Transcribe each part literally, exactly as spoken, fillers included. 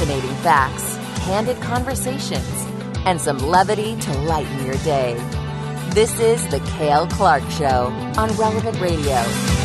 Fascinating facts, candid conversations, and some levity to lighten your day. This is The Cale Clark Show on Relevant Radio.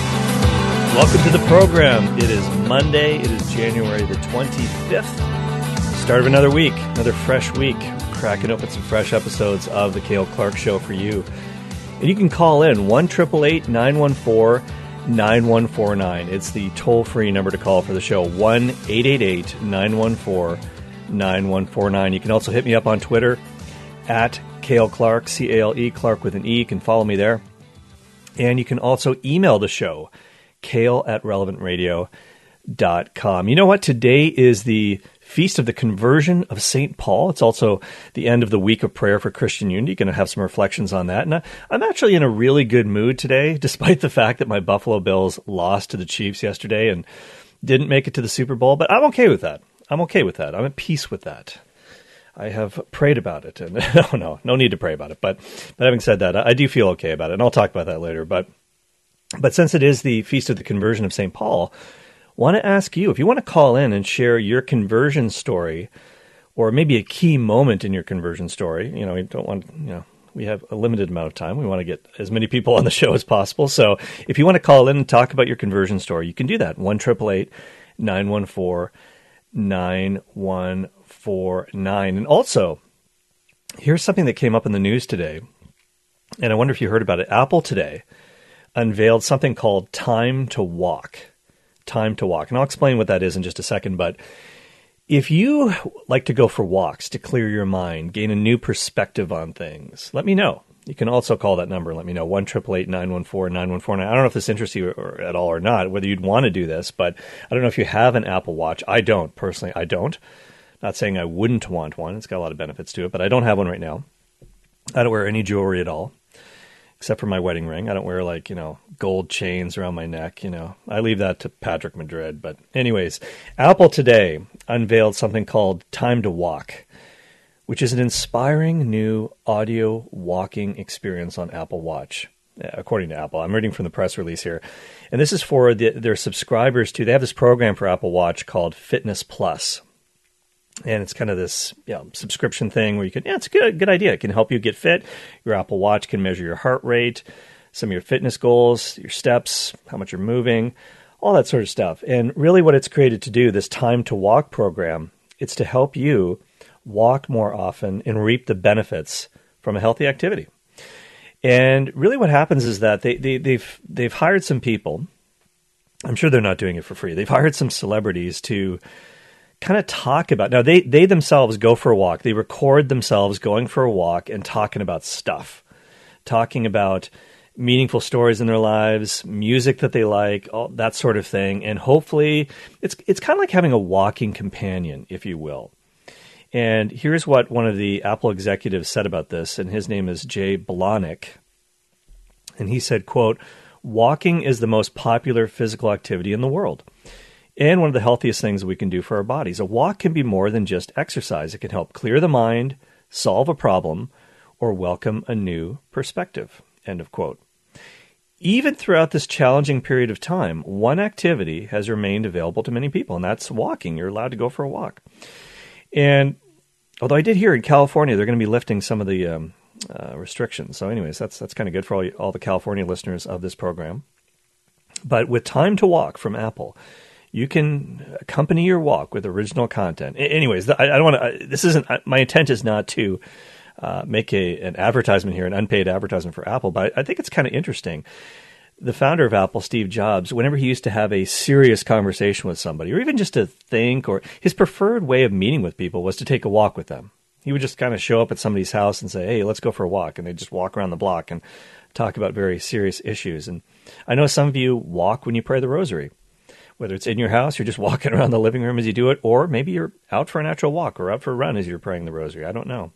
Welcome to the program. It is Monday. It is January the twenty-fifth. Start of another week, another fresh week. Cracking open some fresh episodes of The Cale Clark Show for you. And you can call in one eight eight eight, nine one four, nine one four nine. It's the toll-free number to call for the show, one eight eight eight, nine one four, nine one four nine. You can also hit me up on Twitter at Cale Clark, C A L E, Clark with an E. You can follow me there. And you can also email the show, Cale at relevant radio dot com. You know what? Today is the Feast of the Conversion of Saint Paul. It's also the end of the week of prayer for Christian unity. Going to have some reflections on that. And I, I'm actually in a really good mood today, despite the fact that my Buffalo Bills lost to the Chiefs yesterday and didn't make it to the Super Bowl. But I'm okay with that. I'm okay with that. I'm at peace with that. I have prayed about it. And no, no, no need to pray about it. But, but having said that, I do feel okay about it. And I'll talk about that later. But, but since it is the Feast of the Conversion of Saint Paul, want to ask you, if you want to call in and share your conversion story, or maybe a key moment in your conversion story, you know, we don't want, you know, we have a limited amount of time. We want to get as many people on the show as possible. So if you want to call in and talk about your conversion story, you can do that. one eight eight eight, nine one four, nine one four nine. And also, here's something that came up in the news today, and I wonder if you heard about it. Apple today unveiled something called Time to Walk. Time to Walk. And I'll explain what that is in just a second. But if you like to go for walks to clear your mind, gain a new perspective on things, let me know. You can also call that number and let me know, one eight eight eight, nine one four, nine one four nine. I don't know if this interests you or, at all or not, whether you'd want to do this, but I don't know if you have an Apple Watch. I don't. Personally, I don't. Not saying I wouldn't want one. It's got a lot of benefits to it, but I don't have one right now. I don't wear any jewelry at all, except for my wedding ring. I don't wear, like, you know, gold chains around my neck, you know. I leave that to Patrick Madrid. But anyways, Apple today unveiled something called Time to Walk, which is an inspiring new audio walking experience on Apple Watch, according to Apple. I'm reading from the press release here. And this is for the, their subscribers to, they have this program for Apple Watch called Fitness Plus. And it's kind of this, you know, subscription thing where you can, yeah, it's a good, good idea. It can help you get fit. Your Apple Watch can measure your heart rate, some of your fitness goals, your steps, how much you're moving, all that sort of stuff. And really what it's created to do, this Time to Walk program, it's to help you walk more often and reap the benefits from a healthy activity. And really what happens is that they, they, they've, they've hired some people. I'm sure they're not doing it for free. They've hired some celebrities to kind of talk about, now they, they themselves go for a walk. They record themselves going for a walk and talking about stuff, talking about meaningful stories in their lives, music that they like, all that sort of thing. And hopefully it's, it's kind of like having a walking companion, if you will. And here's what one of the Apple executives said about this. And his name is Jay Blahnik. And he said, quote, "Walking is the most popular physical activity in the world, and one of the healthiest things we can do for our bodies. A walk can be more than just exercise. It can help clear the mind, solve a problem, or welcome a new perspective." End of quote. Even throughout this challenging period of time, one activity has remained available to many people, and that's walking. You're allowed to go for a walk. And although I did hear in California, they're going to be lifting some of the um, uh, restrictions. So anyways, that's that's kind of good for all, all the California listeners of this program. But with Time to Walk from Apple, you can accompany your walk with original content. Anyways, I, I don't want to. This isn't. My intent is not to uh, make a an advertisement here, an unpaid advertisement for Apple. But I think it's kind of interesting. The founder of Apple, Steve Jobs, whenever he used to have a serious conversation with somebody, or even just to think, or his preferred way of meeting with people was to take a walk with them. He would just kind of show up at somebody's house and say, "Hey, let's go for a walk," and they'd just walk around the block and talk about very serious issues. And I know some of you walk when you pray the rosary. Whether it's in your house, you're just walking around the living room as you do it, or maybe you're out for a natural walk or out for a run as you're praying the rosary. I don't know.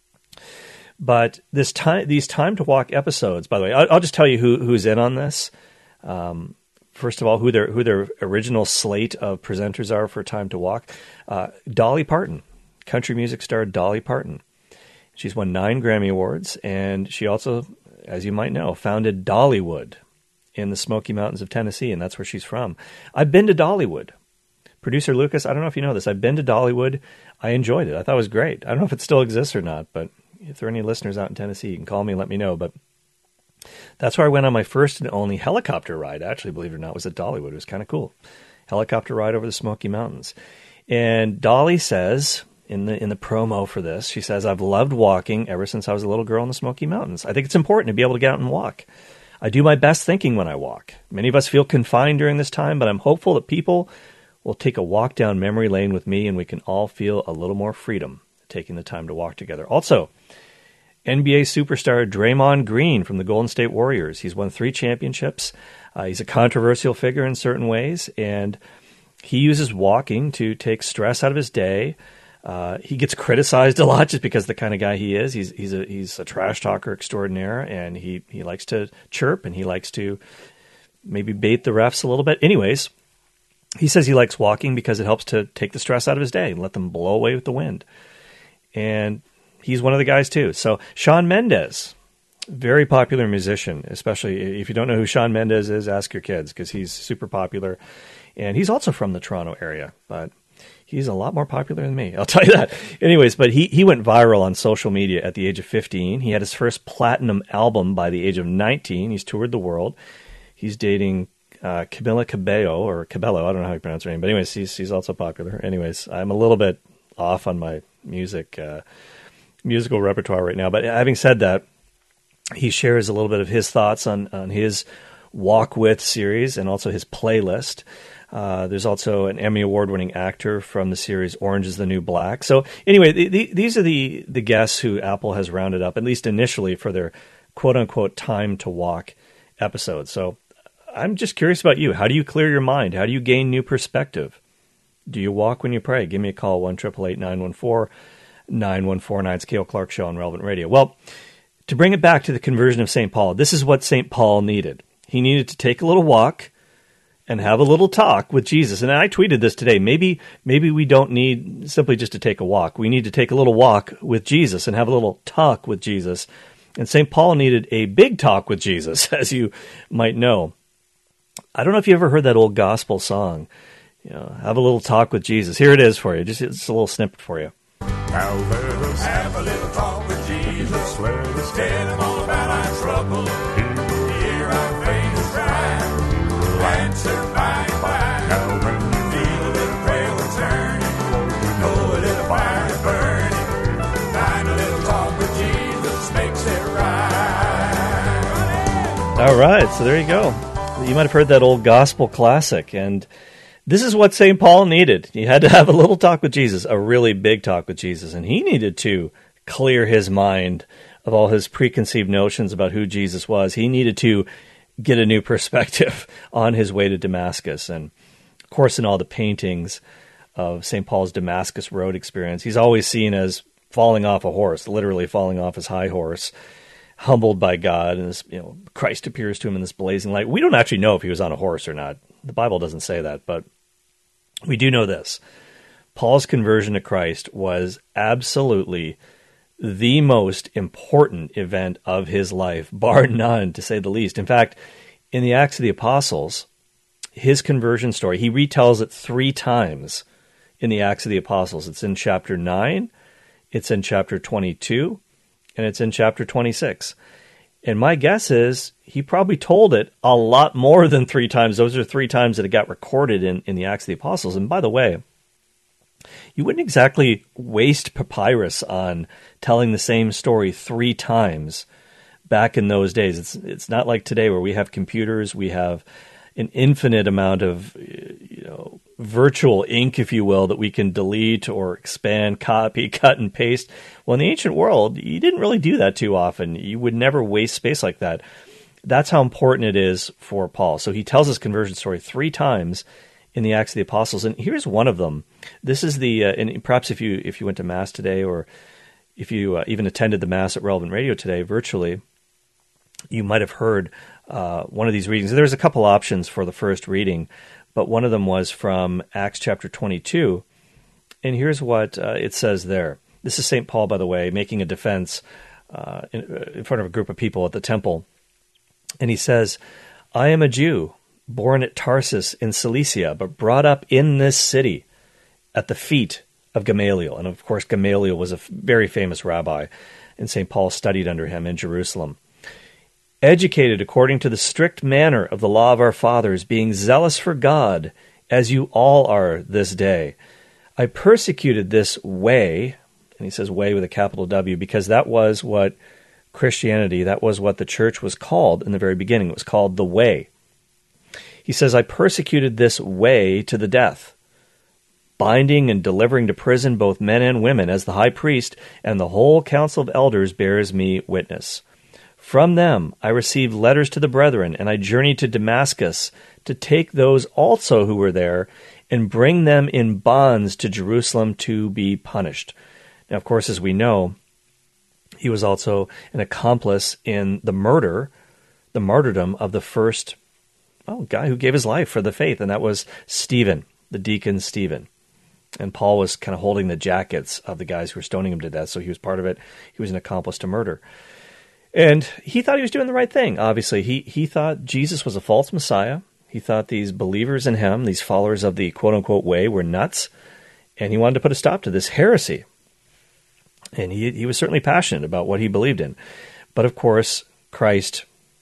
But this time, these Time to Walk episodes, by the way, I'll, I'll just tell you who, who's in on this. Um, first of all, who their who their original slate of presenters are for Time to Walk. Uh, Dolly Parton, country music star Dolly Parton. She's won nine Grammy Awards, and she also, as you might know, founded Dollywood in the Smoky Mountains of Tennessee, and that's where she's from. I've been to Dollywood. Producer Lucas, I don't know if you know this. I've been to Dollywood. I enjoyed it. I thought it was great. I don't know if it still exists or not, but if there are any listeners out in Tennessee, you can call me and let me know. But that's where I went on my first and only helicopter ride. Actually, believe it or not, was at Dollywood. It was kind of cool. Helicopter ride over the Smoky Mountains. And Dolly says in the in the promo for this, she says, I've loved walking ever since I was a little girl in the Smoky Mountains. I think it's important to be able to get out and walk. I do my best thinking when I walk. Many of us feel confined during this time, but I'm hopeful that people will take a walk down memory lane with me and we can all feel a little more freedom taking the time to walk together. Also, N B A superstar Draymond Green from the Golden State Warriors. He's won three championships. Uh, he's a controversial figure in certain ways, and he uses walking to take stress out of his day. Uh, he gets criticized a lot just because of the kind of guy he is. He's he's a he's a trash talker extraordinaire, and he, he likes to chirp, and he likes to maybe bait the refs a little bit. Anyways, he says he likes walking because it helps to take the stress out of his day and let them blow away with the wind. And he's one of the guys too. So Shawn Mendes, very popular musician, especially if you don't know who Shawn Mendes is, ask your kids because he's super popular. And he's also from the Toronto area, but he's a lot more popular than me, I'll tell you that. Anyways, but he, he went viral on social media at the age of fifteen. He had his first platinum album by the age of nineteen. He's toured the world. He's dating uh, Camila Cabello, or Cabello, I don't know how you pronounce her name. But anyways, he's, he's also popular. Anyways, I'm a little bit off on my music uh, musical repertoire right now. But having said that, he shares a little bit of his thoughts on, on his Walk With series and also his playlist. Uh, there's also an Emmy Award-winning actor from the series Orange is the New Black. So anyway, the, the, these are the, the guests who Apple has rounded up, at least initially, for their quote-unquote time to walk episodes. So I'm just curious about you. How do you clear your mind? How do you gain new perspective? Do you walk when you pray? Give me a call, one eight eight eight, nine one four, nine one four nine. It's Cale Clark Show on Relevant Radio. Well, to bring it back to the conversion of Saint Paul, this is what Saint Paul needed. He needed to take a little walk and have a little talk with Jesus. And I tweeted this today. Maybe maybe we don't need simply just to take a walk. We need to take a little walk with Jesus and have a little talk with Jesus. And Saint Paul needed a big talk with Jesus, as you might know. I don't know if you ever heard that old gospel song, you know, have a little talk with Jesus. Here it is for you. Just it's a little snippet for you. Now let us have a little talk with Jesus. Let us tell him all about our trouble. Hear our faith cry. Answer by and by. Now when you feel a little prayer returning, know a little fire burning, find a little talk with Jesus makes it right. All right, so there you go. You might have heard that old gospel classic, and this is what Saint Paul needed. He had to have a little talk with Jesus, a really big talk with Jesus, and he needed to clear his mind of all his preconceived notions about who Jesus was. He needed to get a new perspective on his way to Damascus. And, of course, in all the paintings of Saint Paul's Damascus Road experience, he's always seen as falling off a horse, literally falling off his high horse, humbled by God, and this, you know, Christ appears to him in this blazing light. We don't actually know if he was on a horse or not. The Bible doesn't say that, but we do know this. Paul's conversion to Christ was absolutely the most important event of his life, bar none, to say the least. In fact, in the Acts of the Apostles, his conversion story, he retells it three times in the Acts of the Apostles. It's in chapter nine, it's in chapter twenty-two, and it's in chapter twenty-six. And my guess is he probably told it a lot more than three times. Those are three times that it got recorded in, in the Acts of the Apostles. And by the way, you wouldn't exactly waste papyrus on telling the same story three times back in those days. It's it's not like today where we have computers, we have an infinite amount of, you know, virtual ink, if you will, that we can delete or expand, copy, cut, and paste. Well, in the ancient world, you didn't really do that too often. You would never waste space like that. That's how important it is for Paul. So he tells his conversion story three times in the Acts of the Apostles, and here's one of them. This is the, uh, and perhaps if you if you went to Mass today, or if you uh, even attended the Mass at Relevant Radio today virtually, you might have heard uh, one of these readings. There's a couple options for the first reading, but one of them was from Acts chapter twenty-two, and here's what uh, it says there. This is Saint Paul, by the way, making a defense uh, in, in front of a group of people at the temple, and he says, "I am a Jew, born at Tarsus in Cilicia, but brought up in this city at the feet of Gamaliel. And of course, Gamaliel was a very famous rabbi, and Saint Paul studied under him in Jerusalem. Educated according to the strict manner of the law of our fathers, being zealous for God, as you all are this day. I persecuted this way, and he says way with a capital W, because that was what Christianity, that was what the church was called in the very beginning. It was called the way. He says, I persecuted this way to the death, binding and delivering to prison both men and women, as the high priest and the whole council of elders bears me witness. From them I received letters to the brethren, and I journeyed to Damascus to take those also who were there and bring them in bonds to Jerusalem to be punished. Now, of course, as we know, he was also an accomplice in the murder, the martyrdom of the first well, guy who gave his life for the faith, and that was Stephen, the deacon Stephen. And Paul was kind of holding the jackets of the guys who were stoning him to death, so he was part of it. He was an accomplice to murder. And he thought he was doing the right thing, obviously. He he thought Jesus was a false Messiah. He thought these believers in him, these followers of the quote-unquote way, were nuts. And he wanted to put a stop to this heresy. And he he was certainly passionate about what he believed in. But of course, Christ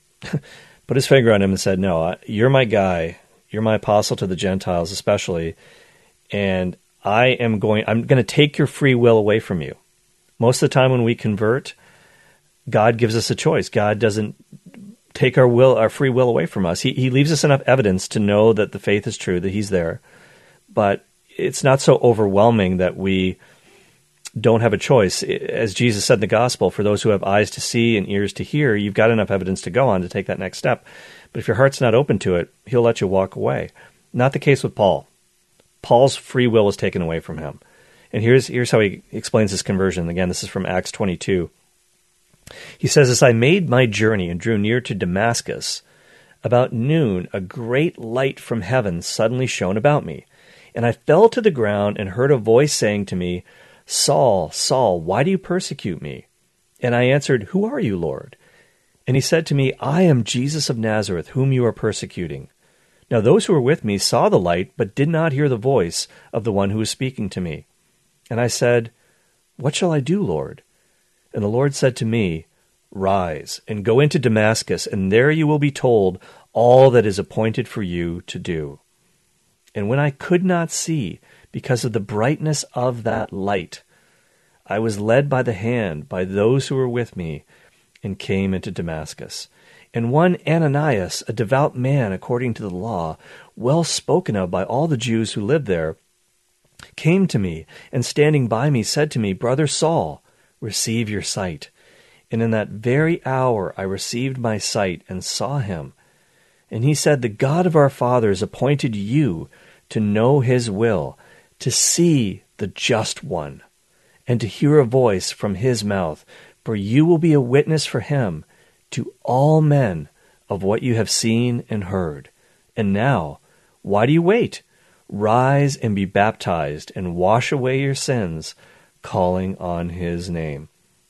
put his finger on him and said, no, you're my guy. You're my apostle to the Gentiles especially. And I am going, I'm going to take your free will away from you. Most of the time when we convert, God gives us a choice. God doesn't take our will, our free will away from us. He he leaves us enough evidence to know that the faith is true, that he's there. But it's not so overwhelming that we don't have a choice. As Jesus said in the gospel, for those who have eyes to see and ears to hear, you've got enough evidence to go on to take that next step. But if your heart's not open to it, he'll let you walk away. Not the case with Paul. Paul's free will was taken away from him. And here's here's how he explains his conversion. Again, this is from Acts twenty-two. He says, as I made my journey and drew near to Damascus, about noon a great light from heaven suddenly shone about me. And I fell to the ground and heard a voice saying to me, Saul, Saul, why do you persecute me? And I answered, who are you, Lord? And he said to me, I am Jesus of Nazareth, whom you are persecuting. Now those who were with me saw the light, but did not hear the voice of the one who was speaking to me. And I said, what shall I do, Lord? And the Lord said to me, rise and go into Damascus, and there you will be told all that is appointed for you to do. And when I could not see, because of the brightness of that light, I was led by the hand by those who were with me, and came into Damascus. And one Ananias, a devout man according to the law, well spoken of by all the Jews who lived there, came to me, and standing by me said to me, Brother Saul, receive your sight. And in that very hour I received my sight and saw him. And he said, the God of our fathers appointed you to know his will, to see the just one, and to hear a voice from his mouth. For you will be a witness for him to all men of what you have seen and heard. And now, why do you wait? Rise and be baptized and wash away your sins, calling on his name.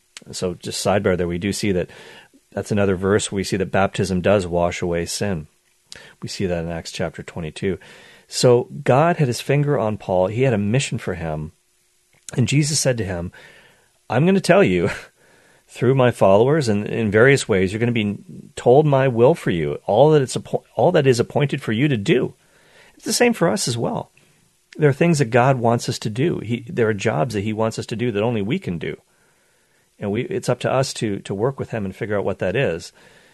So just sidebar there, we do see that that's another verse where we see that baptism does wash away sin. We see that in Acts chapter twenty-two. So God had his finger on Paul. He had a mission for him. And Jesus said to him, I'm going to tell you through my followers and in various ways, you're going to be told my will for you, all that it's all that is appointed for you to do. It's the same for us as well. There are things that God wants us to do. He, there are jobs that he wants us to do that only we can do. And we, it's up to us to to work with him and figure out what that is.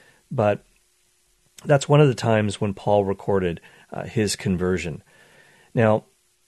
But that's one of the times when Paul recorded uh, his conversion. Now,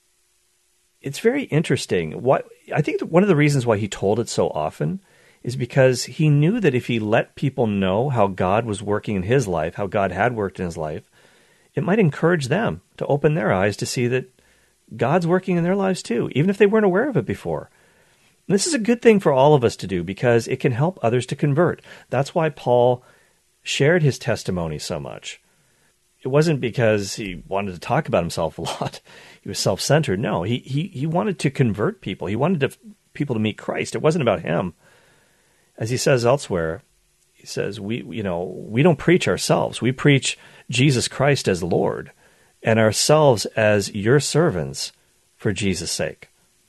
it's very interesting. What I think one of the reasons why he told it so often is because he knew that if he let people know how God was working in his life, how God had worked in his life, it might encourage them to open their eyes to see that God's working in their lives too, even if they weren't aware of it before. And this is a good thing for all of us to do because it can help others to convert. That's why Paul shared his testimony so much. It wasn't because he wanted to talk about himself a lot. He was self-centered. No, he he he wanted to convert people. He wanted to, people to meet Christ. It wasn't about him. As he says elsewhere, He says, we, you know, we don't preach ourselves. We preach Jesus Christ as Lord and ourselves as your servants for Jesus' sake.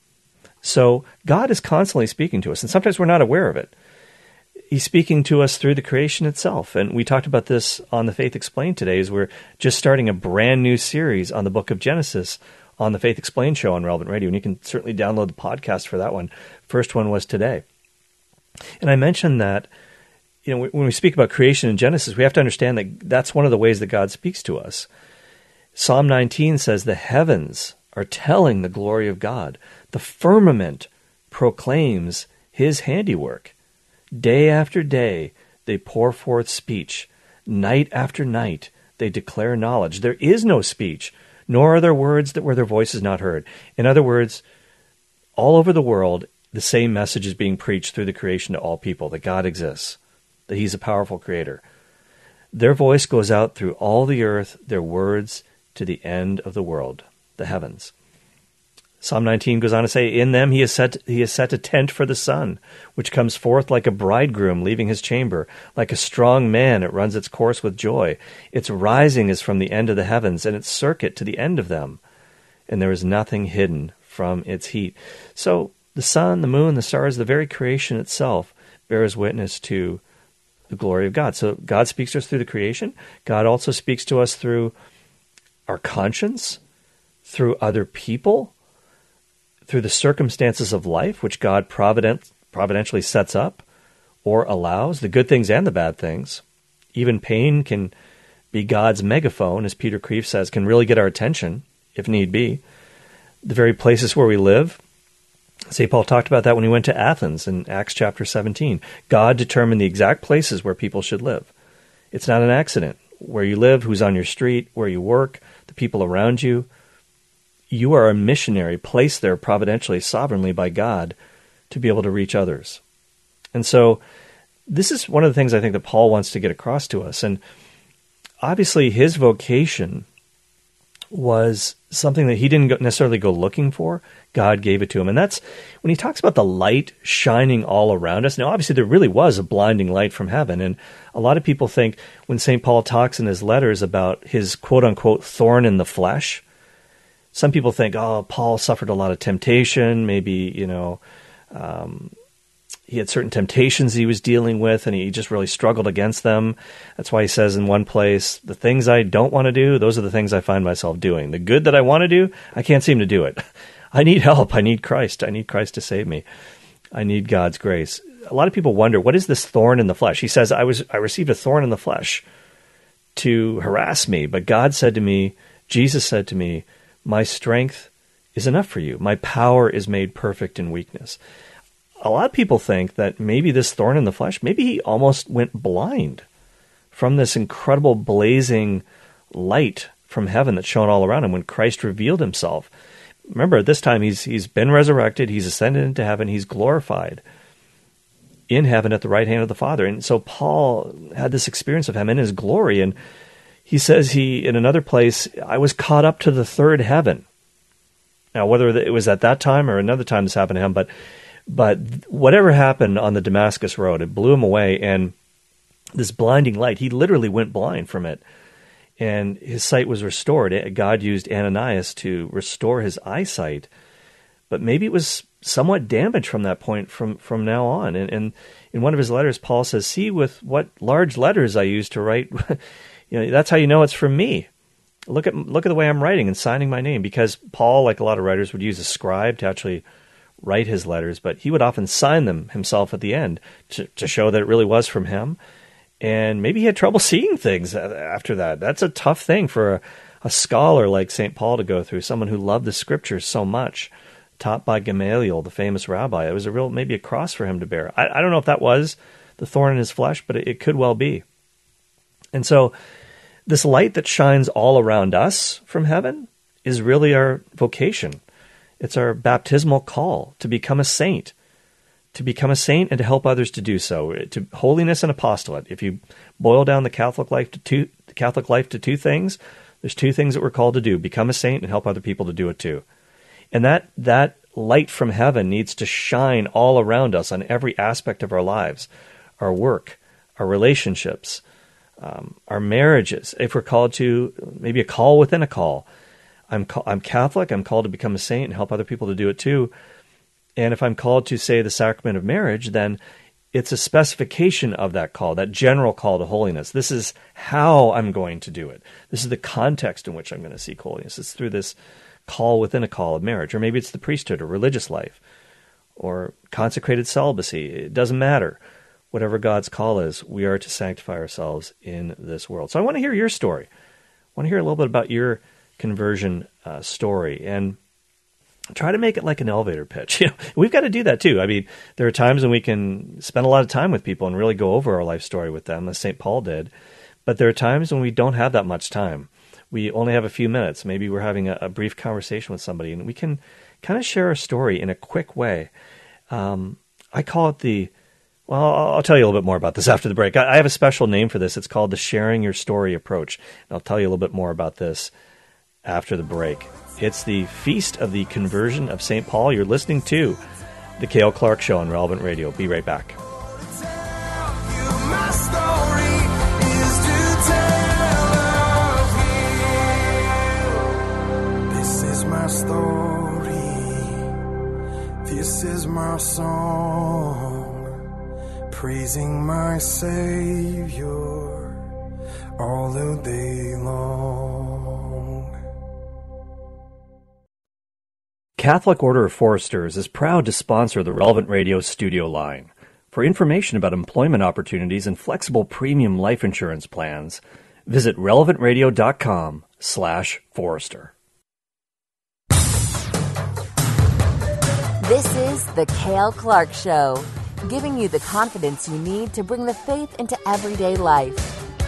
So God is constantly speaking to us, and sometimes we're not aware of it. He's speaking to us through the creation itself. And we talked about this on the Faith Explained today, as we're just starting a brand new series on the book of Genesis on the Faith Explained show on Relevant Radio. And you can certainly download the podcast for that one. First one was today. And I mentioned that, you know, when we speak about creation in Genesis, we have to understand that that's one of the ways that God speaks to us. Psalm nineteen says, the heavens are telling the glory of God. The firmament proclaims his handiwork. Day after day, they pour forth speech. Night after night, they declare knowledge. There is no speech, nor are there words that where their voice is not heard. In other words, all over the world, the same message is being preached through the creation to all people, that God exists, that he's a powerful creator. Their voice goes out through all the earth, their words to the end of the world, the heavens. Psalm nineteen goes on to say, in them he has set he has set a tent for the sun, which comes forth like a bridegroom leaving his chamber. Like a strong man, it runs its course with joy. Its rising is from the end of the heavens, and its circuit to the end of them. And there is nothing hidden from its heat. So the sun, the moon, the stars, the very creation itself bears witness to the glory of God. So God speaks to us through the creation. God also speaks to us through our conscience, through other people, through the circumstances of life, which God provident, providentially sets up or allows, the good things and the bad things. Even pain can be God's megaphone, as Peter Kreeft says, can really get our attention, if need be. The very places where we live, Saint Paul talked about that when he went to Athens in Acts chapter seventeen. God determined the exact places where people should live. It's not an accident. Where you live, who's on your street, where you work, the people around you. You are a missionary placed there providentially, sovereignly by God to be able to reach others. And so this is one of the things I think that Paul wants to get across to us. And obviously his vocation was something that he didn't necessarily go looking for. God gave it to him. And that's when he talks about the light shining all around us. Now, obviously, there really was a blinding light from heaven. And a lot of people think when Saint Paul talks in his letters about his quote-unquote thorn in the flesh, some people think, oh, Paul suffered a lot of temptation. Maybe, you know, um, he had certain temptations he was dealing with, and he just really struggled against them. That's why he says in one place, the things I don't want to do, those are the things I find myself doing. The good that I want to do, I can't seem to do it. I need help. I need Christ. I need Christ to save me. I need God's grace. A lot of people wonder, what is this thorn in the flesh? He says, I was I received a thorn in the flesh to harass me, but God said to me, Jesus said to me, my strength is enough for you. My power is made perfect in weakness. A lot of people think that maybe this thorn in the flesh, maybe he almost went blind from this incredible blazing light from heaven that shone all around him when Christ revealed himself. Remember, at this time, he's he's been resurrected, he's ascended into heaven, he's glorified in heaven at the right hand of the Father. And so Paul had this experience of him in his glory, and he says he, in another place, I was caught up to the third heaven. Now, whether it was at that time or another time this happened to him, but but whatever happened on the Damascus Road, it blew him away, and this blinding light, he literally went blind from it, and his sight was restored. God used Ananias to restore his eyesight, but maybe it was somewhat damaged from that point from, from now on. And, and in one of his letters, Paul says, see with what large letters I use to write. You know, that's how you know it's from me. Look at look at the way I'm writing and signing my name, because Paul, like a lot of writers, would use a scribe to actually write his letters, but he would often sign them himself at the end to, to show that it really was from him. And maybe he had trouble seeing things after that. That's a tough thing for a, a scholar like Saint Paul to go through, someone who loved the scriptures so much, taught by Gamaliel, the famous rabbi. It was a real, maybe a cross for him to bear. I, I don't know if that was the thorn in his flesh, but it, it could well be. And so this light that shines all around us from heaven is really our vocation. It's our baptismal call to become a saint, to become a saint and to help others to do so, to holiness and apostolate. If you boil down the Catholic life to two, the Catholic life to two things, there's two things that we're called to do: become a saint and help other people to do it too. And that that light from heaven needs to shine all around us on every aspect of our lives, our work, our relationships, um, our marriages. If we're called to maybe a call within a call, I'm ca- I'm Catholic. I'm called to become a saint and help other people to do it too. And if I'm called to, say, the sacrament of marriage, then it's a specification of that call, that general call to holiness. This is how I'm going to do it. This is the context in which I'm going to seek holiness. It's through this call within a call of marriage, or maybe it's the priesthood or religious life or consecrated celibacy. It doesn't matter. Whatever God's call is, we are to sanctify ourselves in this world. So I want to hear your story. I want to hear a little bit about your conversion uh, story, and try to make it like an elevator pitch. You know, we've got to do that too. I mean, there are times when we can spend a lot of time with people and really go over our life story with them, as Saint Paul did. But there are times when we don't have that much time. We only have a few minutes. Maybe we're having a, a brief conversation with somebody, and we can kind of share a story in a quick way. Um, I call it the, well, I'll tell you a little bit more about this after the break. I, I have a special name for this. It's called the sharing your story approach. And I'll tell you a little bit more about this after the break. It's the Feast of the Conversion of Saint Paul. You're listening to The Cale Clark Show on Relevant Radio. Be right back. This is my story. This is my song. Praising my Savior all the day long. Catholic Order of Foresters is proud to sponsor the Relevant Radio studio line. For information about employment opportunities and flexible premium life insurance plans, visit relevantradio.com slash Forester. This is The Cale Clark Show, giving you the confidence you need to bring the faith into everyday life.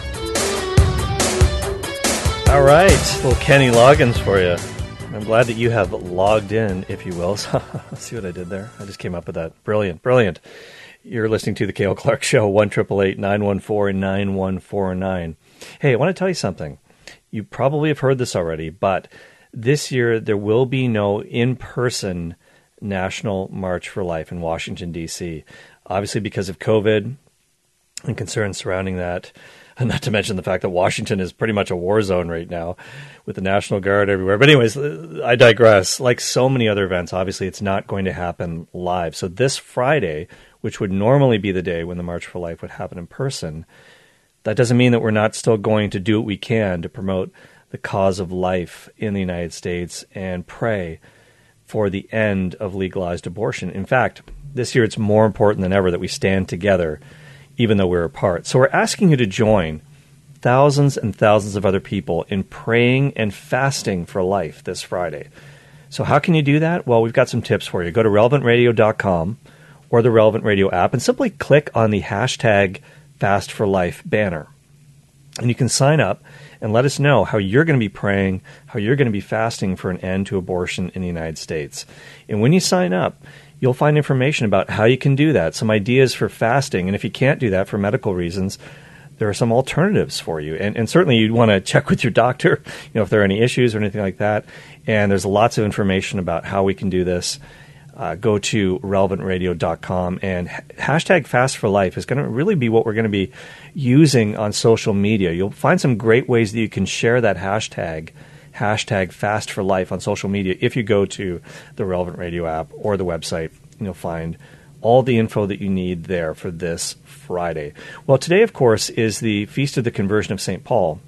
All right, little Kenny Loggins for you. I'm glad that you have logged in, if you will. So, let's see what I did there. I just came up with that. Brilliant, brilliant. You're listening to The Cale Clark Show, one eight eight eight, nine one four, nine one four nine. Hey, I want to tell you something. You probably have heard this already, but this year there will be no in-person National March for Life in Washington, D C Obviously because of COVID and concerns surrounding that. And not to mention the fact that Washington is pretty much a war zone right now with the National Guard everywhere. But anyways, I digress. Like so many other events, obviously it's not going to happen live. So this Friday, which would normally be the day when the March for Life would happen in person, that doesn't mean that we're not still going to do what we can to promote the cause of life in the United States and pray for the end of legalized abortion. In fact, this year it's more important than ever that we stand together even though we're apart. So we're asking you to join thousands and thousands of other people in praying and fasting for life this Friday. So how can you do that? Well, we've got some tips for you. Go to relevant radio dot com or the Relevant Radio app and simply click on the hashtag Fast for Life banner. And you can sign up and let us know how you're going to be praying, how you're going to be fasting for an end to abortion in the United States. And when you sign up, you'll find information about how you can do that, some ideas for fasting. And if you can't do that for medical reasons, there are some alternatives for you. And, and certainly you'd want to check with your doctor, you know, if there are any issues or anything like that. And there's lots of information about how we can do this. Uh, go to relevant radio dot com, and hashtag Fast for Life is going to really be what we're going to be using on social media. You'll find some great ways that you can share that hashtag, hashtag Fast for Life on social media. If you go to the Relevant Radio app or the website, you'll find all the info that you need there for this Friday. Well, today, of course, is the Feast of the Conversion of Saint Paul.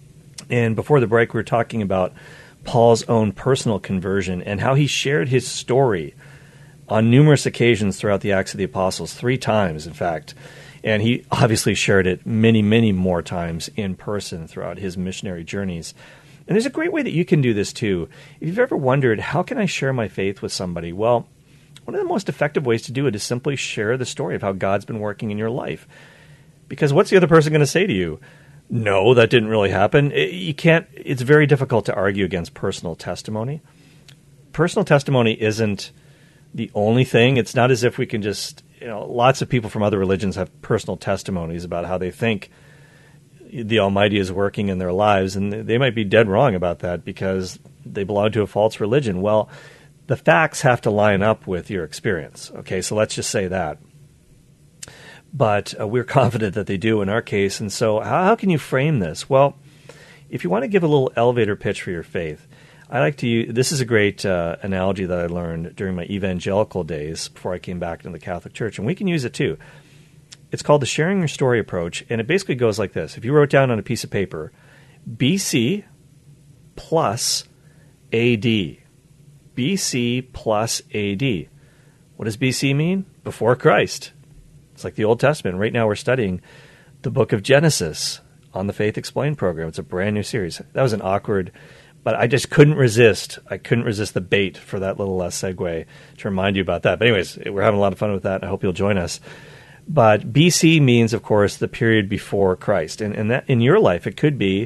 And before the break, we were talking about Paul's own personal conversion and how he shared his story on numerous occasions throughout the Acts of the Apostles, three times, in fact. And he obviously shared it many, many more times in person throughout his missionary journeys. And there's a great way that you can do this too. If you've ever wondered, how can I share my faith with somebody? Well, one of the most effective ways to do it is simply share the story of how God's been working in your life. Because what's the other person going to say to you? No, that didn't really happen. You can't. It's very difficult to argue against personal testimony. Personal testimony isn't the only thing. It's not as if we can just, you know, lots of people from other religions have personal testimonies about how they think the Almighty is working in their lives, and they might be dead wrong about that because they belong to a false religion. Well, the facts have to line up with your experience. Okay, so let's just say that. but uh, we're confident that they do in our case. And so how, how can you frame this? Well, if you want to give a little elevator pitch for your faith, I like to use, this is a great uh, analogy that I learned during my evangelical days before I came back into the Catholic Church, and we can use it too. It's called the sharing your story approach, and it basically goes like this. If you wrote down on a piece of paper, B C plus A D, B C plus A D. What does B C mean? Before Christ. It's like the Old Testament. Right now we're studying the book of Genesis on the Faith Explained program. It's a brand new series. That was an awkward, but I just couldn't resist. I couldn't resist the bait for that little uh, segue to remind you about that. But anyways, we're having a lot of fun with that, and I hope you'll join us. But B C means, of course, the period before Christ. And, and that in your life, it could be,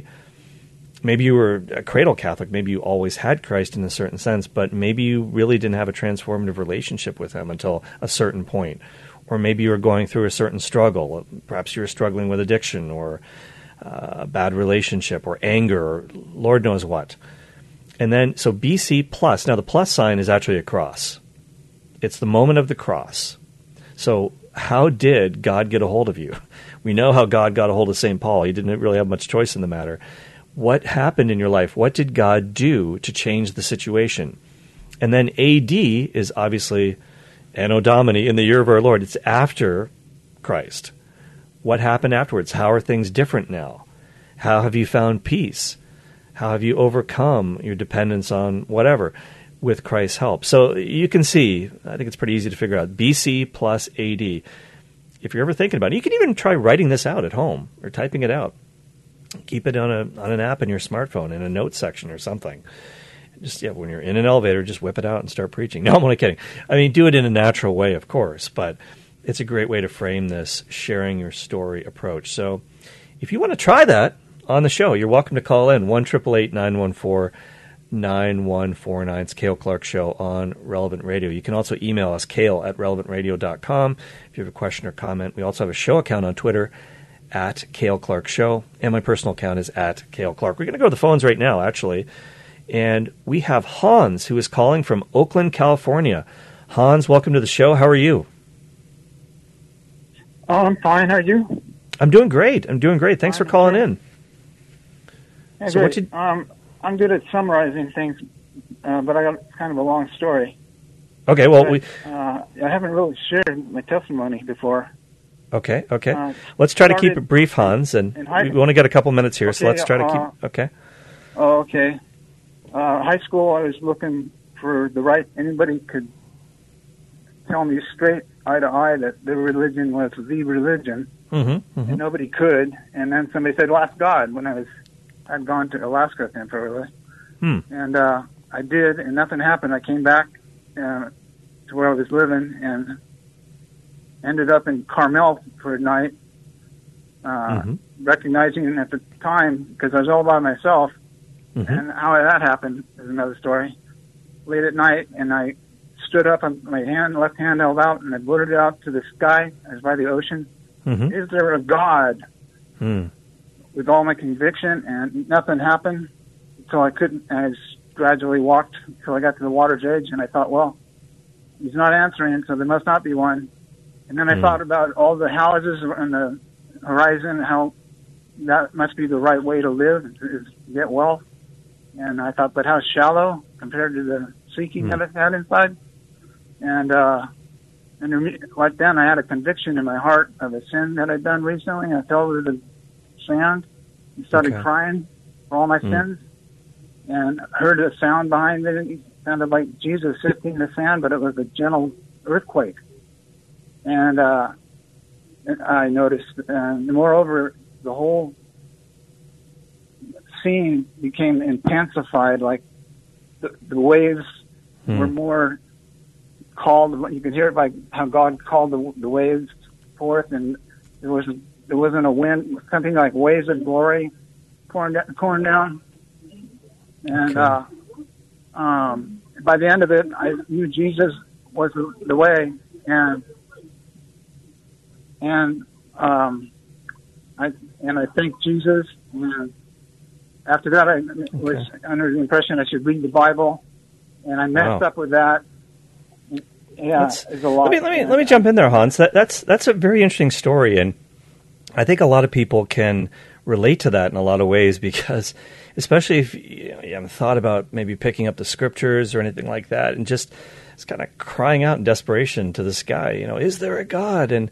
maybe you were a cradle Catholic, maybe you always had Christ in a certain sense, but maybe you really didn't have a transformative relationship with him until a certain point. Or maybe you were going through a certain struggle. Perhaps you were struggling with addiction or uh, a bad relationship or anger or Lord knows what. And then, so B C plus. Now, the plus sign is actually a cross. It's the moment of the cross. So how did God get a hold of you? We know how God got a hold of Saint Paul. He didn't really have much choice in the matter. What happened in your life? What did God do to change the situation? And then A D is obviously Anno Domini, in the year of our Lord. It's after Christ. What happened afterwards? How are things different now? How have you found peace? How have you overcome your dependence on whatever with Christ's help? So you can see, I think it's pretty easy to figure out, B C plus A D. If you're ever thinking about it, you can even try writing this out at home or typing it out. Keep it on a on an app in your smartphone in a notes section or something. Just yeah, when you're in an elevator, just whip it out and start preaching. No, I'm only kidding. I mean, do it in a natural way, of course, but it's a great way to frame this sharing your story approach. So if you want to try that on the show, you're welcome to call in one eight eight eight, nine one four, nine one four nine. It's Cale Clark Show on Relevant Radio. You can also email us, Cale at relevant radio dot com, if you have a question or comment. We also have a show account on Twitter, at Cale Clark Show, and my personal account is at Cale Clark. We're going to go to the phones right now, actually, and we have Hans, who is calling from Oakland, California. Hans, welcome to the show. How are you? Oh, I'm fine. How are you? I'm doing great. I'm doing great. Thanks for calling in. Yeah, so great. what you... um, I'm good at summarizing things, uh, but I got kind of a long story. Okay, well, but, we... Uh, I haven't really shared my testimony before. Okay, okay. Uh, let's try to keep it brief, Hans, and high, we want to get a couple minutes here, okay, so let's try to uh, keep... Okay. Oh, okay. Uh, high school, I was looking for the right... Anybody could tell me straight, eye to eye, that the religion was the religion, mm-hmm, mm-hmm. and nobody could. And then somebody said, well, ask God, when I was... I'd gone to Alaska temporarily. Hmm. And uh, I did, and nothing happened. I came back uh, to where I was living and ended up in Carmel for a night, uh, mm-hmm. recognizing at the time, because I was all by myself, mm-hmm. and how that happened is another story. Late at night, and I stood up, and my hand, left hand held out, and I blurted out to the sky. I was by the ocean. Mm-hmm. Is there a God? Hmm. With all my conviction, and nothing happened until I couldn't. And I just gradually walked until I got to the water's edge, and I thought, well, he's not answering, so there must not be one. And then I mm. thought about all the houses on the horizon, how that must be the right way to live, is get wealth. And I thought, but how shallow compared to the seeking mm. that I had inside. And uh, and right then, I had a conviction in my heart of a sin that I'd done recently. I fell to the sand and started okay. crying for all my mm. sins, and heard a sound behind me. It sounded like Jesus sifting the sand, but it was a gentle earthquake. And uh, I noticed, and moreover, the whole scene became intensified, like the, the waves mm. were more called. You could hear it by how God called the, the waves forth, and there was There wasn't a wind, something like waves of glory pouring down. Pouring down. And okay. uh, um, by the end of it, I knew Jesus was the, the way. And and um, I and I thanked Jesus. And after that, I okay. was under the impression I should read the Bible. And I messed wow. up with that. Yeah, Let's- there's a lot. Let me let me yeah. let me jump in there, Hans. That, that's that's a very interesting story, and I think a lot of people can relate to that in a lot of ways because, especially if you, know, you haven't thought about maybe picking up the scriptures or anything like that, and just it's kind of crying out in desperation to this guy. You know, is there a God? And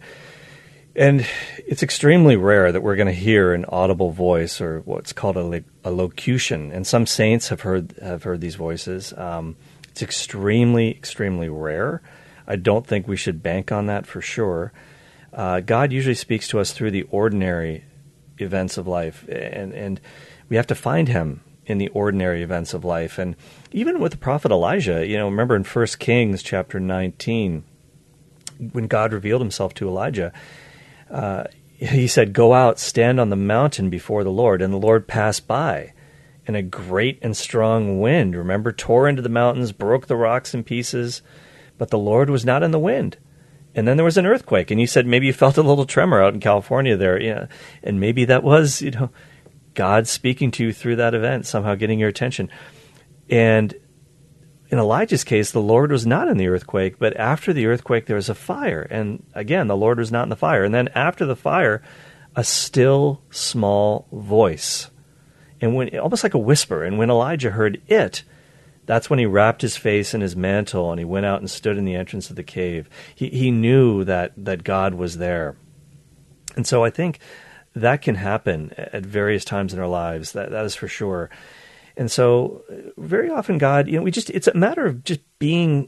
and it's extremely rare that we're going to hear an audible voice or what's called a, lo- a locution. And some saints have heard have heard these voices. Um, it's extremely extremely rare. I don't think we should bank on that for sure. Uh, God usually speaks to us through the ordinary events of life, and and we have to find Him in the ordinary events of life. And even with the prophet Elijah, you know, remember in First Kings chapter nineteen, when God revealed Himself to Elijah, uh, He said, "Go out, stand on the mountain before the Lord," and the Lord passed by, and a great and strong wind, remember, tore into the mountains, broke the rocks in pieces, but the Lord was not in the wind. And then there was an earthquake, and you said maybe you felt a little tremor out in California there, yeah, and maybe that was, you know, God speaking to you through that event, somehow getting your attention. And in Elijah's case, the Lord was not in the earthquake, but after the earthquake, there was a fire, and again, the Lord was not in the fire. And then after the fire, a still small voice, and when almost like a whisper. And when Elijah heard it, that's when he wrapped his face in his mantle and he went out and stood in the entrance of the cave. He he knew that, that God was there. And so I think that can happen at various times in our lives. That that is for sure. And so very often God, you know, we just, it's a matter of just being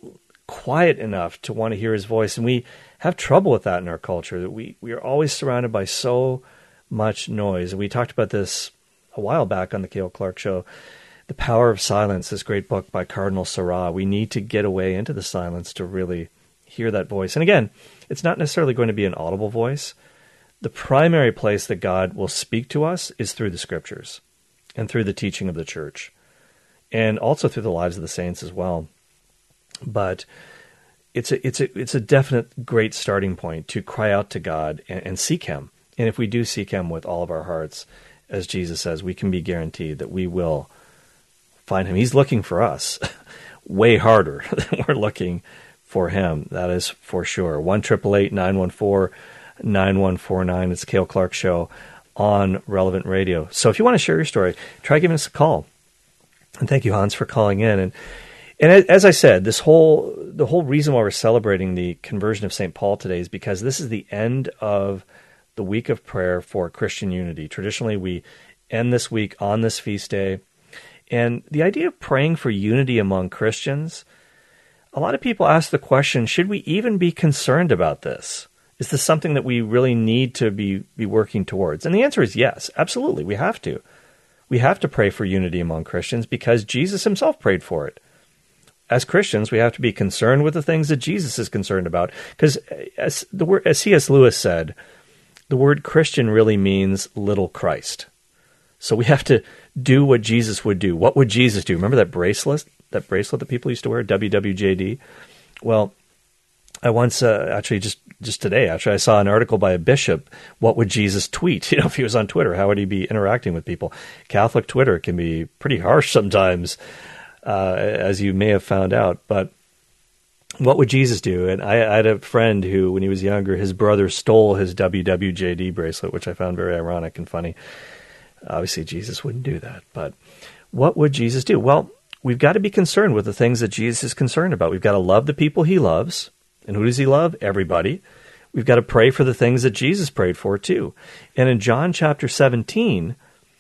quiet enough to want to hear His voice. And we have trouble with that in our culture, that we, we are always surrounded by so much noise. And we talked about this a while back on the Cale Clark Show. The Power of Silence, this great book by Cardinal Sarah. We need to get away into the silence to really hear that voice. And again, it's not necessarily going to be an audible voice. The primary place that God will speak to us is through the Scriptures and through the teaching of the church, and also through the lives of the saints as well. But it's a, it's a, it's a definite great starting point to cry out to God and, and seek Him. And if we do seek Him with all of our hearts, as Jesus says, we can be guaranteed that we will find Him. He's looking for us way harder than we're looking for Him. That is for sure. one eight eight eight, nine one four, nine one four nine. It's Cale Clark Show on Relevant Radio. So if you want to share your story, try giving us a call. And thank you, Hans, for calling in. And and as I said, this whole the whole reason why we're celebrating the conversion of Saint Paul today is because this is the end of the week of prayer for Christian unity. Traditionally, we end this week on this feast day. And the idea of praying for unity among Christians, a lot of people ask the question, should we even be concerned about this? Is this something that we really need to be, be working towards? And the answer is yes, absolutely, we have to. We have to pray for unity among Christians because Jesus Himself prayed for it. As Christians, we have to be concerned with the things that Jesus is concerned about. Because as, the word, as C S Lewis said, the word Christian really means little Christ. So we have to do what Jesus would do. What would Jesus do? Remember that bracelet, that bracelet that people used to wear, W W J D? Well, I once, uh, actually just, just today, actually, I saw an article by a bishop. What would Jesus tweet? You know, if he was on Twitter, how would he be interacting with people? Catholic Twitter can be pretty harsh sometimes, uh, as you may have found out. But what would Jesus do? And I, I had a friend who, when he was younger, his brother stole his W W J D bracelet, which I found very ironic and funny. Obviously, Jesus wouldn't do that. But what would Jesus do? Well, we've got to be concerned with the things that Jesus is concerned about. We've got to love the people He loves. And who does He love? Everybody. We've got to pray for the things that Jesus prayed for, too. And in John chapter seventeen,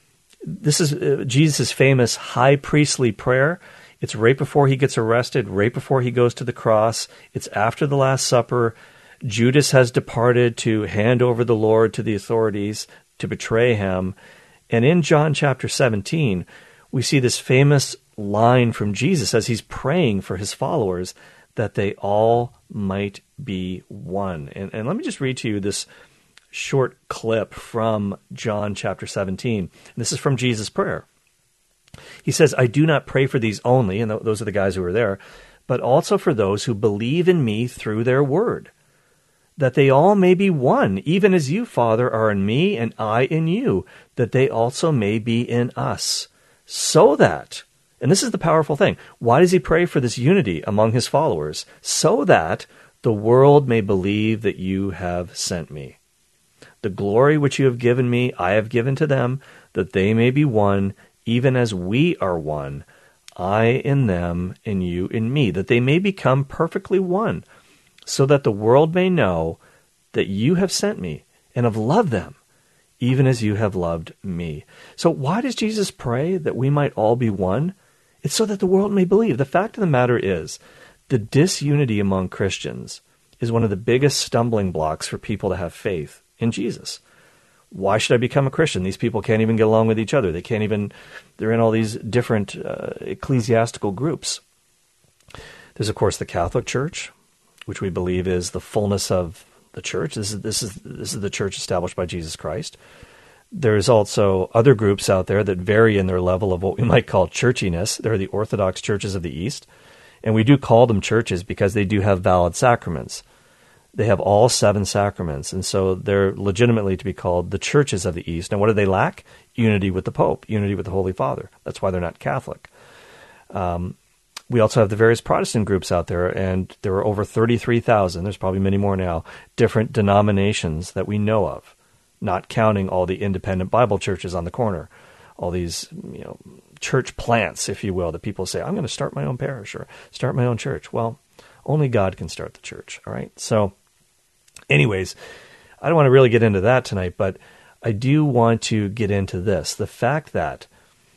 this is uh, Jesus' famous high priestly prayer. It's right before He gets arrested, right before He goes to the cross. It's after the Last Supper. Judas has departed to hand over the Lord to the authorities to betray Him. And in John chapter seventeen, we see this famous line from Jesus as He's praying for His followers that they all might be one. And, and let me just read to you this short clip from John chapter seventeen. This is from Jesus' prayer. He says, "I do not pray for these only," and th- those are the guys who are there, "but also for those who believe in me through their word, that they all may be one, even as you, Father, are in me and I in you, that they also may be in us, so that," And this is the powerful thing. Why does he pray for this unity among his followers? So that the world may believe that you have sent me. The glory which you have given me, I have given to them, that they may be one, even as we are one, I in them and you in me, that they may become perfectly one, so that the world may know that you have sent me and have loved them, even as you have loved me. So why does Jesus pray that we might all be one? It's so that the world may believe. The fact of the matter is, the disunity among Christians is one of the biggest stumbling blocks for people to have faith in Jesus. Why should I become a Christian? These people can't even get along with each other. They can't even, they're in all these different uh, ecclesiastical groups. There's, of course, the Catholic Church, which we believe is the fullness of the church. This is, this is, this is the church established by Jesus Christ. There's also other groups out there that vary in their level of what we might call churchiness. There are the Orthodox churches of the East, and we do call them churches because they do have valid sacraments. They have all seven sacraments, and so they're legitimately to be called the churches of the East. And what do they lack? Unity with the Pope, unity with the Holy Father. That's why they're not Catholic. Um, we also have the various Protestant groups out there, and there are over thirty-three thousand, there's probably many more now, different denominations that we know of, not counting all the independent Bible churches on the corner, all these, you know, church plants, if you will, that people say, I'm going to start my own parish or start my own church. Well, only God can start the church, all right? So anyways, I don't want to really get into that tonight, but I do want to get into this, the fact that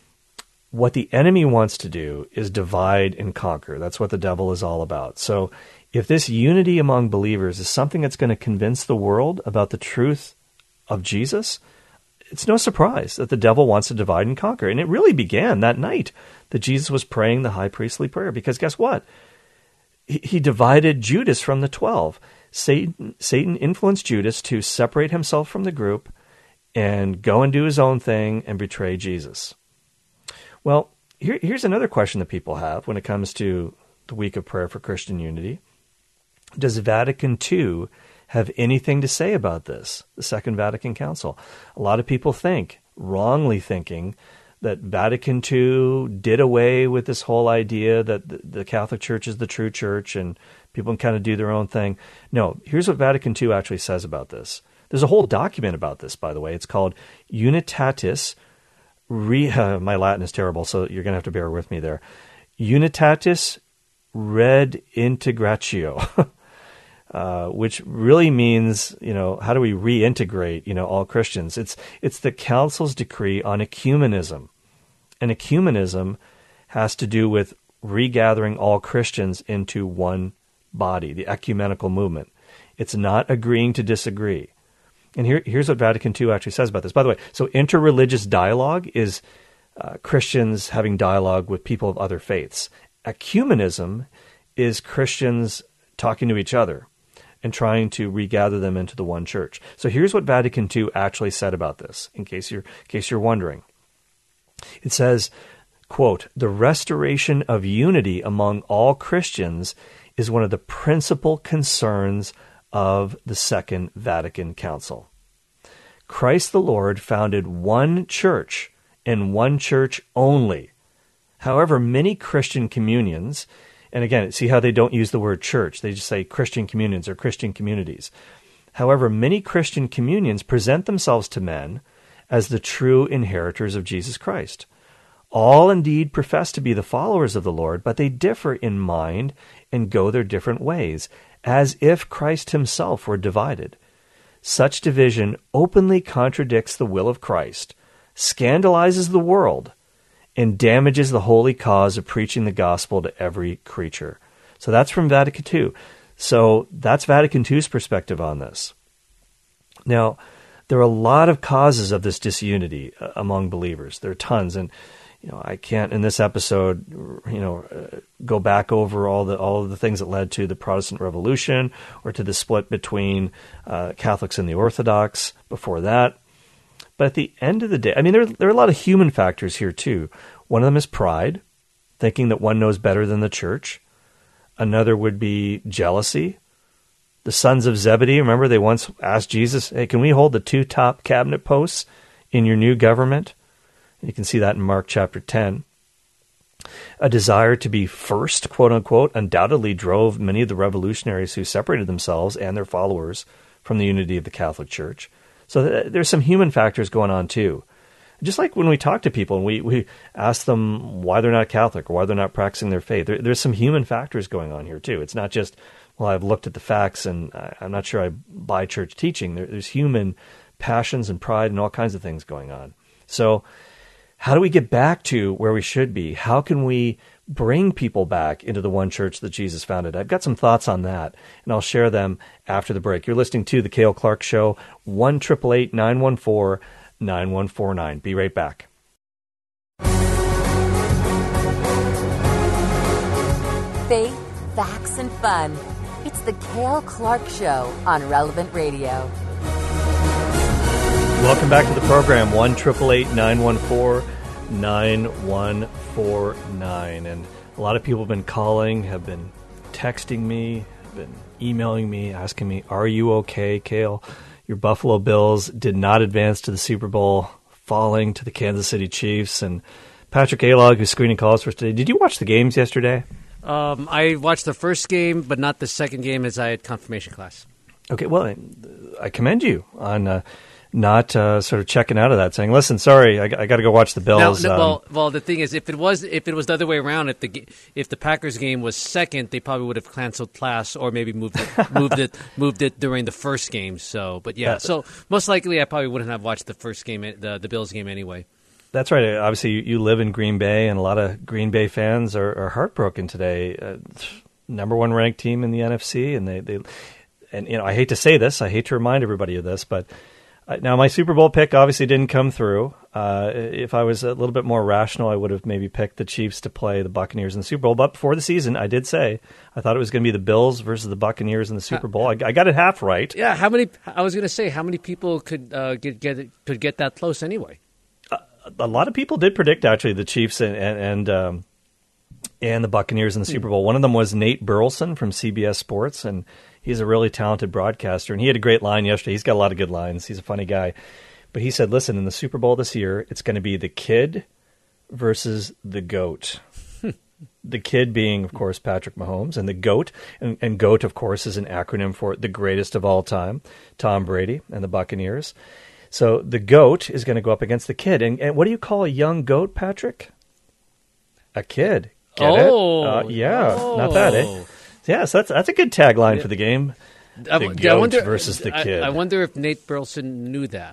what the enemy wants to do is divide and conquer. That's what the devil is all about. So if this unity among believers is something that's going to convince the world about the truth of Jesus, it's no surprise that the devil wants to divide and conquer. And it really began that night that Jesus was praying the high priestly prayer, because guess what? He, he divided Judas from the twelve. Satan, Satan influenced Judas to separate himself from the group and go and do his own thing and betray Jesus. Well, here, here's another question that people have when it comes to the week of prayer for Christian unity. Does Vatican Two have anything to say about this, the Second Vatican Council? A lot of people think, wrongly thinking, that Vatican Two did away with this whole idea that the Catholic Church is the true church and people can kind of do their own thing. No, here's what Vatican Two actually says about this. There's a whole document about this, by the way. It's called Unitatis Re... Uh, my Latin is terrible, so you're going to have to bear with me there. Unitatis Redintegratio. Uh, which really means, you know, how do we reintegrate, you know, all Christians? It's it's the Council's decree on ecumenism. And ecumenism has to do with regathering all Christians into one body, the ecumenical movement. It's not agreeing to disagree. And here, here's what Vatican Two actually says about this. By the way, so interreligious dialogue is uh, Christians having dialogue with people of other faiths. Ecumenism is Christians talking to each other and trying to regather them into the one church. So here's what Vatican Two actually said about this, in case you're, in case you're wondering. It says, quote, "The restoration of unity among all Christians is one of the principal concerns of the Second Vatican Council. Christ the Lord founded one church and one church only. However, many Christian communions," and again, see how they don't use the word church. They just say Christian communions or Christian communities. "However, many Christian communions present themselves to men as the true inheritors of Jesus Christ. All indeed profess to be the followers of the Lord, but they differ in mind and go their different ways, as if Christ himself were divided. Such division openly contradicts the will of Christ, scandalizes the world, and damages the holy cause of preaching the gospel to every creature." So that's from Vatican Two. So that's Vatican Two's perspective on this. Now, there are a lot of causes of this disunity uh, among believers. There are tons, and you know I can't in this episode, you know, uh, go back over all the all of the things that led to the Protestant Revolution or to the split between uh, Catholics and the Orthodox before that. But at the end of the day, I mean, there, there are a lot of human factors here too. One of them is pride, thinking that one knows better than the church. Another would be jealousy. The sons of Zebedee, remember, they once asked Jesus, "Hey, can we hold the two top cabinet posts in your new government?" You can see that in Mark chapter ten. A desire to be first, quote unquote, undoubtedly drove many of the revolutionaries who separated themselves and their followers from the unity of the Catholic Church. So th- there's some human factors going on too. Just like when we talk to people and we, we ask them why they're not Catholic or why they're not practicing their faith, there, there's some human factors going on here too. It's not just, well, I've looked at the facts and I, I'm not sure I buy church teaching. There, there's human passions and pride and all kinds of things going on. So how do we get back to where we should be? How can we bring people back into the one church that Jesus founded? I've got some thoughts on that, and I'll share them after the break. You're listening to The Cale Clark Show, one eight eight eight, nine one four, nine one four nine. Be right back. Faith, facts, and fun. It's The Cale Clark Show on Relevant Radio. Welcome back to the program, one eight eight eight, nine one four, nine one four nine. And a lot of people have been calling, have been texting me, have been emailing me, asking me, are you okay, Cale? Your Buffalo Bills did not advance to the Super Bowl, falling to the Kansas City Chiefs. And Patrick Alog, who's screening calls for us today, did you watch the games yesterday? Um, I watched the first game, but not the second game as I had confirmation class. Okay, well, I commend you on uh, not uh, sort of checking out of that, saying, "Listen, sorry, I, I got to go watch the Bills." Now, no, um, well, well, the thing is, if it was if it was the other way around, if the if the Packers game was second, they probably would have canceled class or maybe moved it moved it moved it during the first game. So, but yeah, Yeah. so most likely I probably wouldn't have watched the first game, the the Bills game anyway. That's right. Obviously, you, you live in Green Bay, and a lot of Green Bay fans are, are heartbroken today. Uh, number one ranked team in the N F C, and they, they and you know I hate to say this, I hate to remind everybody of this, but uh, now my Super Bowl pick obviously didn't come through. Uh, if I was a little bit more rational, I would have maybe picked the Chiefs to play the Buccaneers in the Super Bowl. But before the season, I did say I thought it was going to be the Bills versus the Buccaneers in the Super Bowl. I, I got it half right. Yeah, how many? I was going to say how many people could uh, get get could get that close anyway. A lot of people did predict actually the Chiefs and and and, um, and the Buccaneers in the Super Bowl. One of them was Nate Burleson from C B S Sports, and he's a really talented broadcaster. And he had a great line yesterday. He's got a lot of good lines. He's a funny guy. But he said, listen, in the Super Bowl this year, it's going to be the kid versus the GOAT. The kid being, of course, Patrick Mahomes, and the GOAT, and, and GOAT, of course, is an acronym for the greatest of all time, Tom Brady and the Buccaneers. So the GOAT is going to go up against the kid. And, and what do you call a young GOAT, Patrick? A kid. Get oh. it? Uh, yeah, oh. not bad, eh? Yeah, so that's, that's a good tagline yeah. for the game. The I, GOAT I wonder, versus the kid. I, I wonder if Nate Burleson knew that.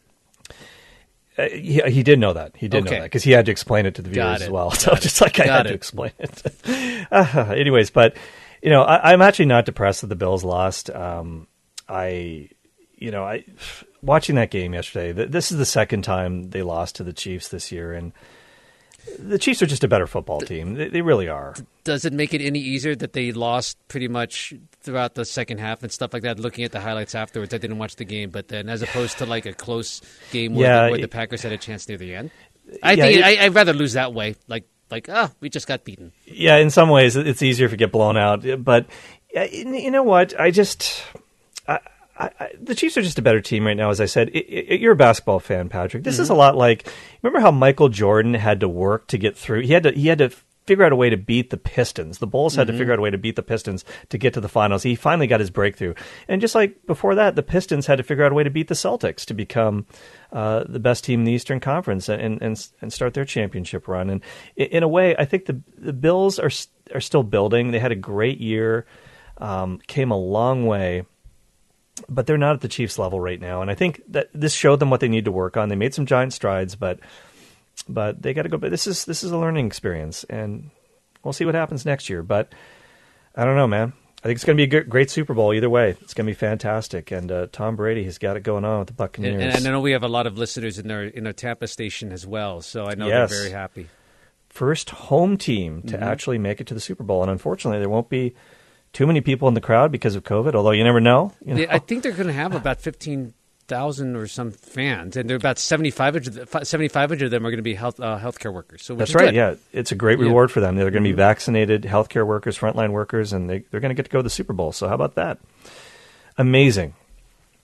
Uh, he, he did know that. He did okay. know that because he had to explain it to the viewers as well. So just like I had it. to explain it. uh, anyways, but, you know, I, I'm actually not depressed that the Bills lost. Um, I, you know, I... Watching that game yesterday, this is the second time they lost to the Chiefs this year, and the Chiefs are just a better football team. They, they really are. Does it make it any easier that they lost pretty much throughout the second half and stuff like that? Looking at the highlights afterwards, I didn't watch the game, but then as opposed to like a close game where, yeah, the, where the it, Packers had a chance near the end, I yeah, think it, I, I'd rather lose that way. Like, like, ah, oh, we just got beaten. Yeah, in some ways, it's easier if you get blown out. But you know what? I just. I, I, I, the Chiefs are just a better team right now, as I said. It, it, you're a basketball fan, Patrick. This mm-hmm. is a lot like, remember how Michael Jordan had to work to get through? He had to he had to figure out a way to beat the Pistons. The Bulls had mm-hmm. to figure out a way to beat the Pistons to get to the finals. He finally got his breakthrough. And just like before that, the Pistons had to figure out a way to beat the Celtics to become uh, the best team in the Eastern Conference and, and and start their championship run. And in a way, I think the the Bills are are still building. They had a great year, um, came a long way. But they're not at the Chiefs level right now, and I think that this showed them what they need to work on. They made some giant strides, but but they got to go. But this is this is a learning experience, and we'll see what happens next year. But I don't know, man. I think it's going to be a great Super Bowl either way. It's going to be fantastic, and uh, Tom Brady has got it going on with the Buccaneers. And, and I know we have a lot of listeners in our in our Tampa station as well, so I know yes. they're very happy. First home team to mm-hmm. actually make it to the Super Bowl, and unfortunately, there won't be too many people in the crowd because of COVID, although you never know. You know? I think they're going to have about fifteen thousand or some fans, and they're about seventy-five hundred of them are going to be health uh, healthcare workers. So That's right, good. yeah. It's a great reward yeah. for them. They're going to be mm-hmm. vaccinated healthcare workers, frontline workers, and they, they're going to get to go to the Super Bowl. So how about that? Amazing.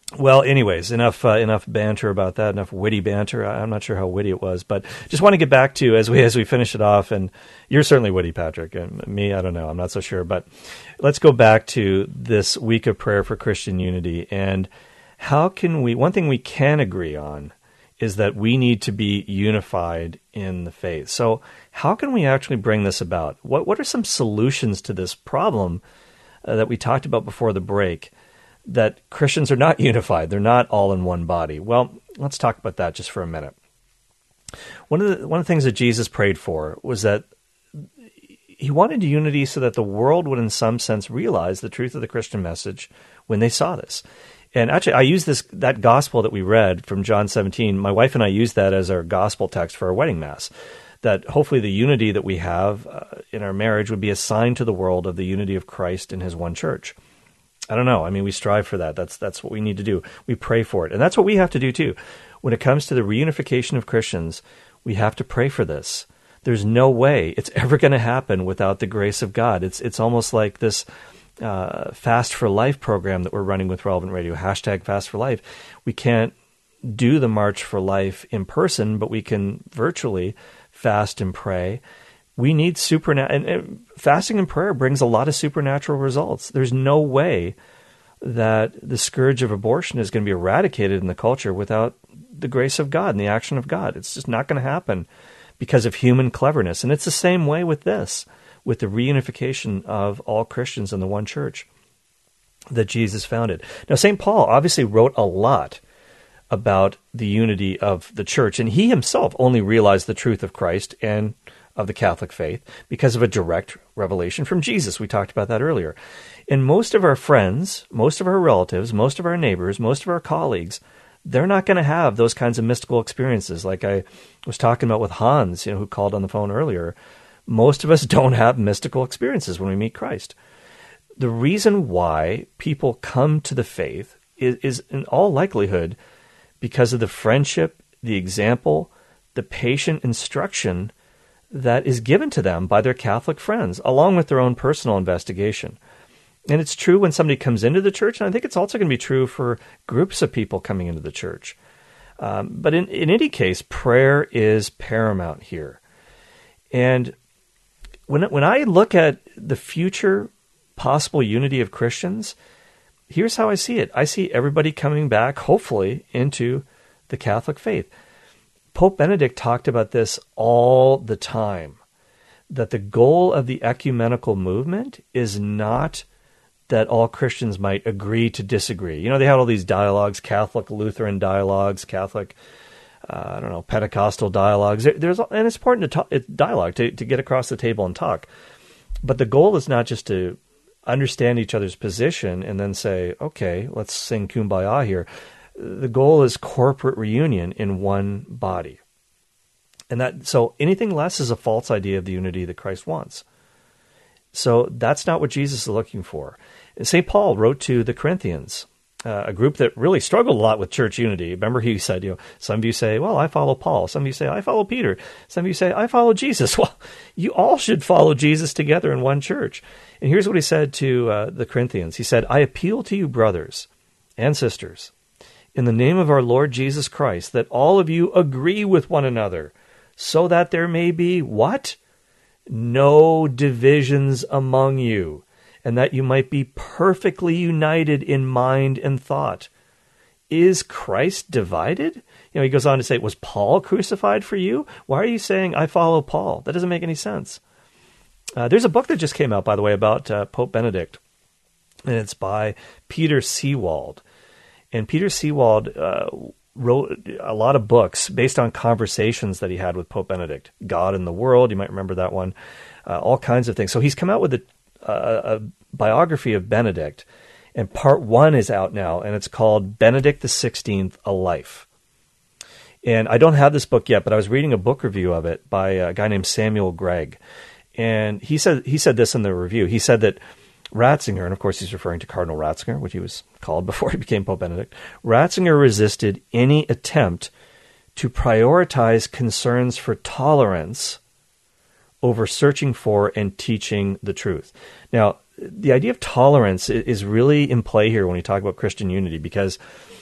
Well, anyways, enough uh, enough banter about that. Enough witty banter. I, I'm not sure how witty it was, but just want to get back to as we as we finish it off. And you're certainly witty, Patrick. And me, I don't know. I'm not so sure. But let's go back to this week of prayer for Christian unity. And how can we? One thing we can agree on is that we need to be unified in the faith. So, how can we actually bring this about? What What are some solutions to this problem uh, that we talked about before the break? That Christians are not unified. They're not all in one body. Well, let's talk about that just for a minute. One of the one of the things that Jesus prayed for was that he wanted unity so that the world would in some sense realize the truth of the Christian message when they saw this. And actually, I use this that gospel that we read from John seventeen. My wife and I used that as our gospel text for our wedding mass, that hopefully the unity that we have uh, in our marriage would be a sign to the world of the unity of Christ in his one church. I don't know. I mean, we strive for that. That's that's what we need to do. We pray for it. And that's what we have to do too. When it comes to the reunification of Christians, we have to pray for this. There's no way it's ever going to happen without the grace of God. It's it's almost like this uh, Fast for Life program that we're running with Relevant Radio, hashtag Fast for Life. We can't do the March for Life in person, but we can virtually fast and pray. We need supernatural, and, and fasting and prayer brings a lot of supernatural results. There's no way that the scourge of abortion is going to be eradicated in the culture without the grace of God and the action of God. It's just not going to happen because of human cleverness. And it's the same way with this, with the reunification of all Christians in the one church that Jesus founded. Now, Saint Paul obviously wrote a lot about the unity of the church, and he himself only realized the truth of Christ and of the Catholic faith because of a direct revelation from Jesus. We talked about that earlier. And most of our friends, most of our relatives, most of our neighbors, most of our colleagues, they're not going to have those kinds of mystical experiences. Like I was talking about with Hans, you know, who called on the phone earlier. Most of us don't have mystical experiences when we meet Christ. The reason why people come to the faith is, is in all likelihood because of the friendship, the example, the patient instruction that is given to them by their Catholic friends, along with their own personal investigation. And it's true when somebody comes into the church, and I think it's also going to be true for groups of people coming into the church. Um, but in, in any case, prayer is paramount here. And when when I look at the future possible unity of Christians, here's how I see it. I see everybody coming back, hopefully, into the Catholic faith. Pope Benedict talked about this all the time, that the goal of the ecumenical movement is not that all Christians might agree to disagree. You know, they had all these dialogues, Catholic Lutheran dialogues, Catholic, uh, I don't know, Pentecostal dialogues. There's, and it's important to talk, it's dialogue, to, to get across the table and talk. But the goal is not just to understand each other's position and then say, okay, let's sing Kumbaya here. The goal is corporate reunion in one body. And that so anything less is a false idea of the unity that Christ wants. So that's not what Jesus is looking for. Saint Paul wrote to the Corinthians, uh, a group that really struggled a lot with church unity. Remember, he said, you know, some of you say, well, I follow Paul. Some of you say, I follow Peter. Some of you say, I follow Jesus. Well, you all should follow Jesus together in one church. And here's what he said to uh, the Corinthians. He said, I appeal to you, brothers and sisters, in the name of our Lord Jesus Christ, that all of you agree with one another, so that there may be, what? No divisions among you, and that you might be perfectly united in mind and thought. Is Christ divided? You know, he goes on to say, was Paul crucified for you? Why are you saying, I follow Paul? That doesn't make any sense. Uh, there's a book that just came out, by the way, about uh, Pope Benedict, and it's by Peter Seewald. And Peter Seewald uh, wrote a lot of books based on conversations that he had with Pope Benedict. God and the World, you might remember that one. Uh, all kinds of things. So he's come out with a, a, a biography of Benedict, and part one is out now, and it's called Benedict the sixteenth, A Life. And I don't have this book yet, but I was reading a book review of it by a guy named Samuel Gregg. And he said he said this in the review. He said that Ratzinger, and of course he's referring to Cardinal Ratzinger, which he was called before he became Pope Benedict, Ratzinger resisted any attempt to prioritize concerns for tolerance over searching for and teaching the truth. Now, the idea of tolerance is really in play here when we talk about Christian unity, because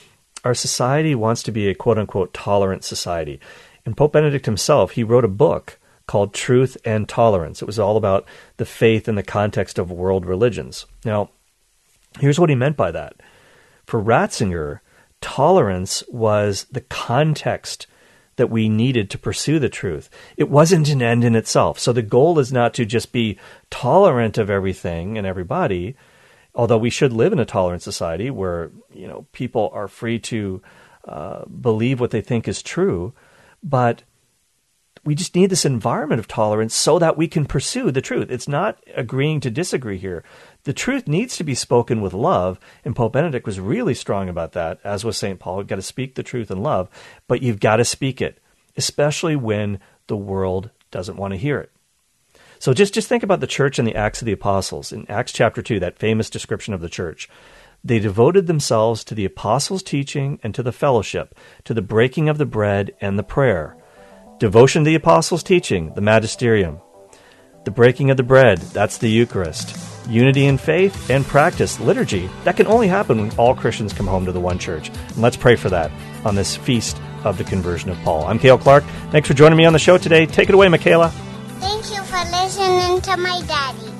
our society wants to be a quote-unquote tolerant society. And Pope Benedict himself, he wrote a book called Truth and Tolerance. It was all about the faith in the context of world religions. Now, here's what he meant by that. For Ratzinger, tolerance was the context that we needed to pursue the truth. It wasn't an end in itself. So the goal is not to just be tolerant of everything and everybody, although we should live in a tolerant society where, you know, people are free to uh, believe what they think is true, but we just need this environment of tolerance so that we can pursue the truth. It's not agreeing to disagree here. The truth needs to be spoken with love, and Pope Benedict was really strong about that, as was Saint Paul. You've got to speak the truth in love, but you've got to speak it, especially when the world doesn't want to hear it. So just, just think about the church in the Acts of the Apostles. In Acts chapter two, that famous description of the church, they devoted themselves to the apostles' teaching and to the fellowship, to the breaking of the bread and the prayer. Devotion to the apostles' teaching, the magisterium. The breaking of the bread, that's the Eucharist. Unity in faith and practice, liturgy. That can only happen when all Christians come home to the one church. And let's pray for that on this feast of the conversion of Paul. I'm Cale Clark. Thanks for joining me on the show today. Take it away, Michaela. Thank you for listening to my daddy.